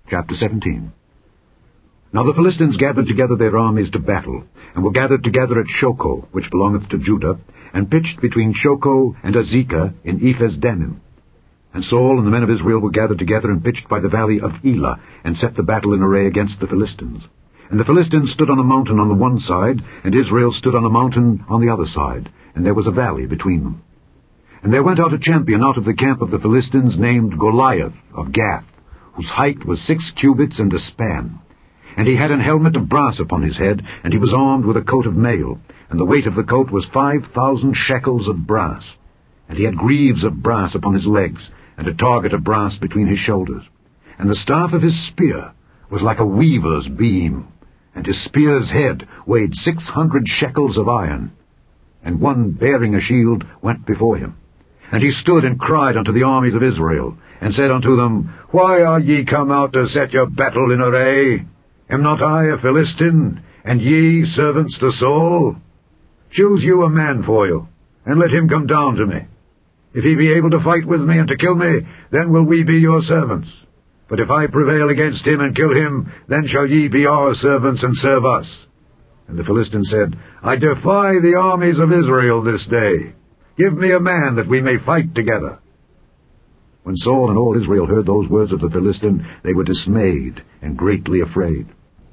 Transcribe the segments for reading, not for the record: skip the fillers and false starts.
Chapter 17. Now the Philistines gathered together their armies to battle, and were gathered together at Shochoh, which belongeth to Judah, and pitched between Shochoh and Azekah in Ephes-dammim. And Saul and the men of Israel were gathered together and pitched by the valley of Elah, and set the battle in array against the Philistines. And the Philistines stood on a mountain on the one side, and Israel stood on a mountain on the other side, and there was a valley between them. And there went out a champion out of the camp of the Philistines, named Goliath of Gath, whose height was 6 cubits and a span. And he had an helmet of brass upon his head, and he was armed with a coat of mail, and the weight of the coat was 5,000 shekels of brass. And he had greaves of brass upon his legs, and a target of brass between his shoulders. And the staff of his spear was like a weaver's beam, and his spear's head weighed 600 shekels of iron. And one bearing a shield went before him. And he stood and cried unto the armies of Israel, and said unto them, Why are ye come out to set your battle in array? Am not I a Philistine, and ye servants to Saul? Choose you a man for you, and let him come down to me. If he be able to fight with me and to kill me, then will we be your servants. But if I prevail against him and kill him, then shall ye be our servants and serve us. And the Philistines said, I defy the armies of Israel this day. Give me a man that we may fight together. When Saul and all Israel heard those words of the Philistine, they were dismayed and greatly afraid.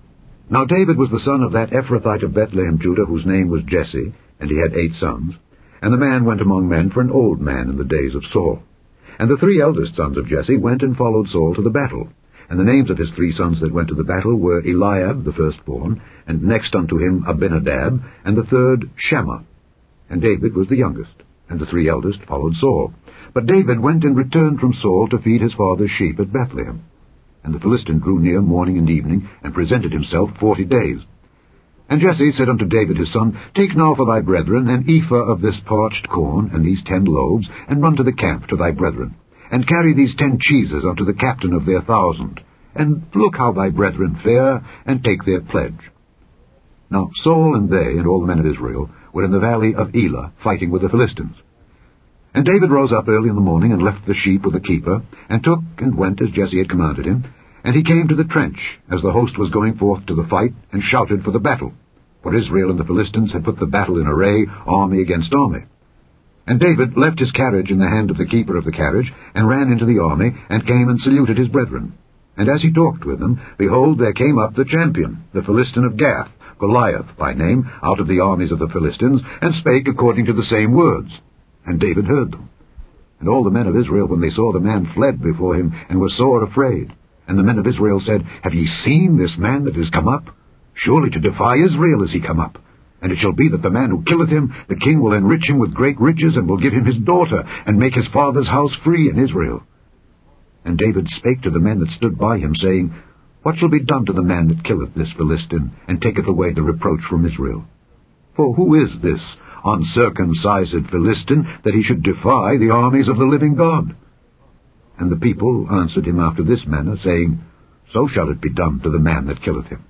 Now David was the son of that Ephrathite of Bethlehem, Judah, whose name was Jesse, and he had 8 sons. And the man went among men for an old man in the days of Saul. And the 3 eldest sons of Jesse went and followed Saul to the battle. And the names of his 3 sons that went to the battle were Eliab, the firstborn, and next unto him Abinadab, and the third Shammah. And David was the youngest, and the 3 eldest followed Saul. But David went and returned from Saul to feed his father's sheep at Bethlehem. And the Philistine drew near morning and evening, and presented himself 40 days. And Jesse said unto David his son, Take now for thy brethren an ephah of this parched corn, and these 10 loaves, and run to the camp to thy brethren, and carry these 10 cheeses unto the captain of their 1,000, and look how thy brethren fare, and take their pledge. Now Saul and they, and all the men of Israel, were in the valley of Elah, fighting with the Philistines. And David rose up early in the morning, and left the sheep with the keeper, and took and went as Jesse had commanded him. And he came to the trench, as the host was going forth to the fight, and shouted for the battle. For Israel and the Philistines had put the battle in array, army against army. And David left his carriage in the hand of the keeper of the carriage, and ran into the army, and came and saluted his brethren. And as he talked with them, behold, there came up the champion, the Philistine of Gath, Goliath by name, out of the armies of the Philistines, and spake according to the same words. And David heard them. And all the men of Israel, when they saw the man, fled before him, and were sore afraid. And the men of Israel said, Have ye seen this man that is come up? Surely to defy Israel is he come up. And it shall be that the man who killeth him, the king will enrich him with great riches, and will give him his daughter, and make his father's house free in Israel. And David spake to the men that stood by him, saying, What shall be done to the man that killeth this Philistine, and taketh away the reproach from Israel? For who is this uncircumcised Philistine, that he should defy the armies of the living God? And the people answered him after this manner, saying, So shall it be done to the man that killeth him.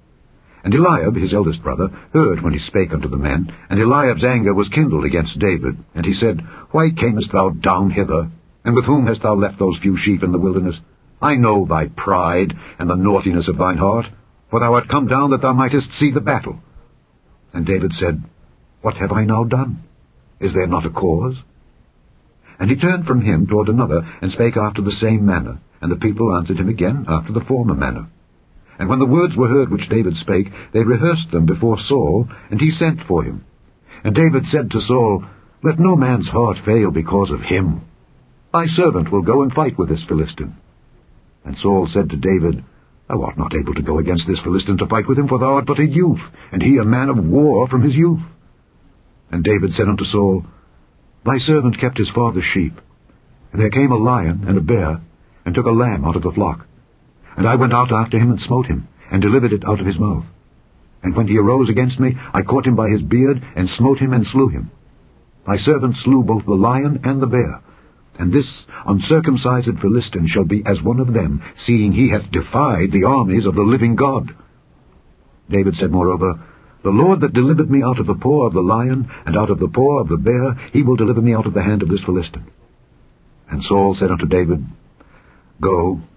And Eliab, his eldest brother, heard when he spake unto the men, and Eliab's anger was kindled against David. And he said, Why camest thou down hither? And with whom hast thou left those few sheep in the wilderness? I know thy pride, and the naughtiness of thine heart, for thou art come down that thou mightest see the battle. And David said, What have I now done? Is there not a cause? And he turned from him toward another, and spake after the same manner. And the people answered him again after the former manner. And when the words were heard which David spake, they rehearsed them before Saul, and he sent for him. And David said to Saul, Let no man's heart fail because of him. Thy servant will go and fight with this Philistine. And Saul said to David, Thou art not able to go against this Philistine to fight with him, for thou art but a youth, and he a man of war from his youth. And David said unto Saul, Thy servant kept his father's sheep. And there came a lion and a bear, and took a lamb out of the flock. And I went out after him, and smote him, and delivered it out of his mouth. And when he arose against me, I caught him by his beard, and smote him, and slew him. Thy servant slew both the lion and the bear. And this uncircumcised Philistine shall be as one of them, seeing he hath defied the armies of the living God. David said moreover, The Lord that delivered me out of the paw of the lion, and out of the paw of the bear, he will deliver me out of the hand of this Philistine. And Saul said unto David, Go,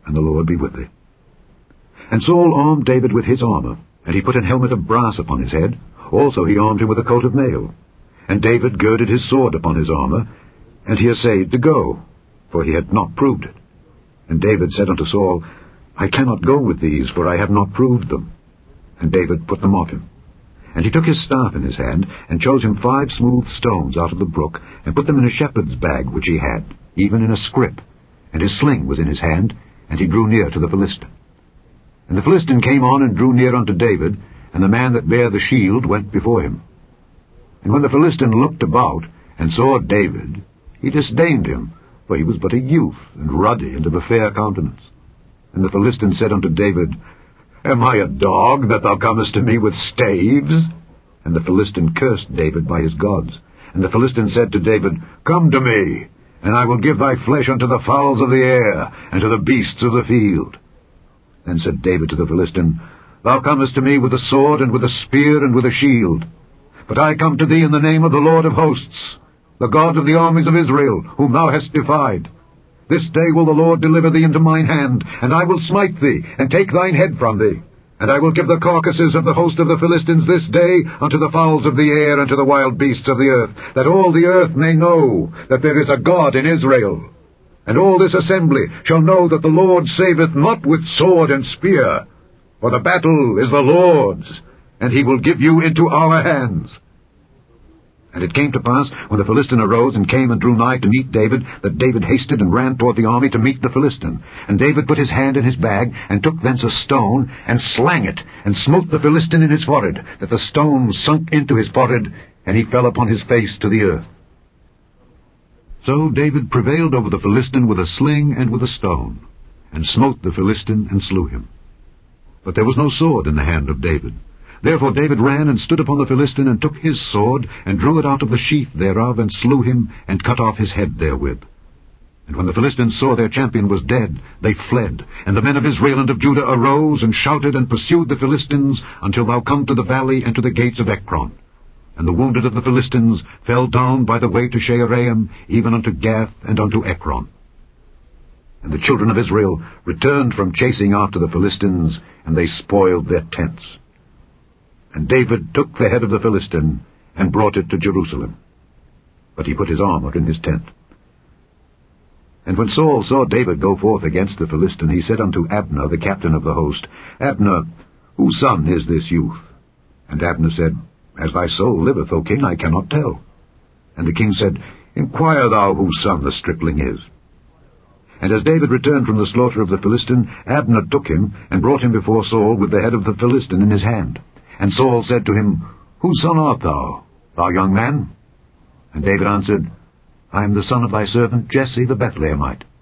and the Lord be with thee. And Saul armed David with his armour, and he put an helmet of brass upon his head. Also he armed him with a coat of mail. And David girded his sword upon his armour, and he essayed to go, for he had not proved it. And David said unto Saul, I cannot go with these, for I have not proved them. And David put them off him. And he took his staff in his hand, and chose him 5 smooth stones out of the brook, and put them in a shepherd's bag which he had, even in a scrip. And his sling was in his hand, and he drew near to the Philistine. And the Philistine came on and drew near unto David, and the man that bare the shield went before him. And when the Philistine looked about, and saw David, he disdained him, for he was but a youth, and ruddy, and of a fair countenance. And the Philistine said unto David, Am I a dog, that thou comest to me with staves? And the Philistine cursed David by his gods. And the Philistine said to David, Come to me, and I will give thy flesh unto the fowls of the air, and to the beasts of the field. Then said David to the Philistine, Thou comest to me with a sword, and with a spear, and with a shield. But I come to thee in the name of the Lord of hosts, the God of the armies of Israel, whom thou hast defied. This day will the Lord deliver thee into mine hand, and I will smite thee, and take thine head from thee. And I will give the carcasses of the host of the Philistines this day unto the fowls of the air, and to the wild beasts of the earth, that all the earth may know that there is a God in Israel. And all this assembly shall know that the Lord saveth not with sword and spear, for the battle is the Lord's, and he will give you into our hands. And it came to pass, when the Philistine arose and came and drew nigh to meet David, that David hasted and ran toward the army to meet the Philistine. And David put his hand in his bag, and took thence a stone, and slang it, and smote the Philistine in his forehead, that the stone sunk into his forehead, and he fell upon his face to the earth. So David prevailed over the Philistine with a sling and with a stone, and smote the Philistine and slew him. But there was no sword in the hand of David. Therefore David ran and stood upon the Philistine, and took his sword, and drew it out of the sheath thereof, and slew him, and cut off his head therewith. And when the Philistines saw their champion was dead, they fled. And the men of Israel and of Judah arose, and shouted, and pursued the Philistines, until thou come to the valley and to the gates of Ekron. And the wounded of the Philistines fell down by the way to Shaaraim, even unto Gath and unto Ekron. And the children of Israel returned from chasing after the Philistines, and they spoiled their tents. And David took the head of the Philistine, and brought it to Jerusalem. But he put his armor in his tent. And when Saul saw David go forth against the Philistine, he said unto Abner, the captain of the host, Abner, whose son is this youth? And Abner said, As thy soul liveth, O king, I cannot tell. And the king said, Inquire thou whose son the stripling is. And as David returned from the slaughter of the Philistine, Abner took him, and brought him before Saul with the head of the Philistine in his hand. And Saul said to him, Whose son art thou, thou young man? And David answered, I am the son of thy servant Jesse the Bethlehemite.